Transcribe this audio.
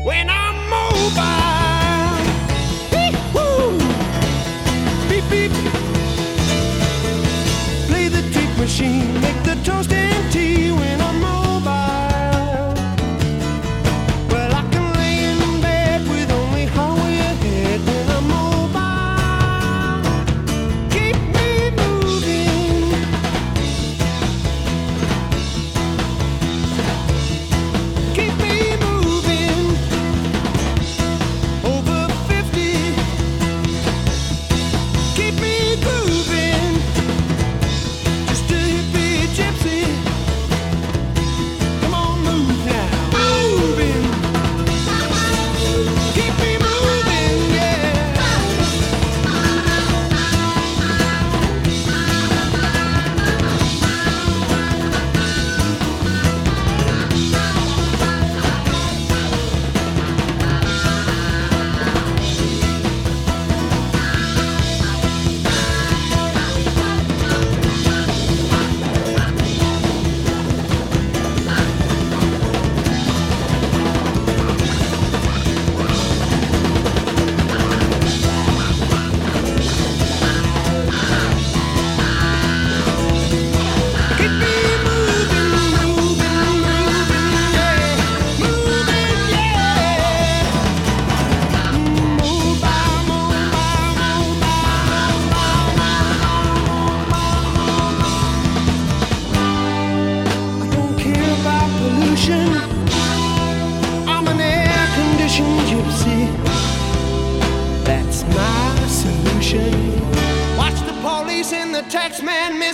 when I'm mobile. Woo! Beep, beep. Play the tape machine, make the toast and tea when I'm mobile. Well, I can lay in bed with only highway ahead when I'm mobile. Keep me moving. Keep me moving. Over 50. Keep me grooving. Just a hippie gypsy. Come on, move now. Moving. Keep me moving, yeah. Keep me moving, moving, moving, yeah. Moving, yeah. Mobile, mobile, I don't care about pollution. I'm an air-conditioned gypsy. That's my solution. Watch the police and the tax man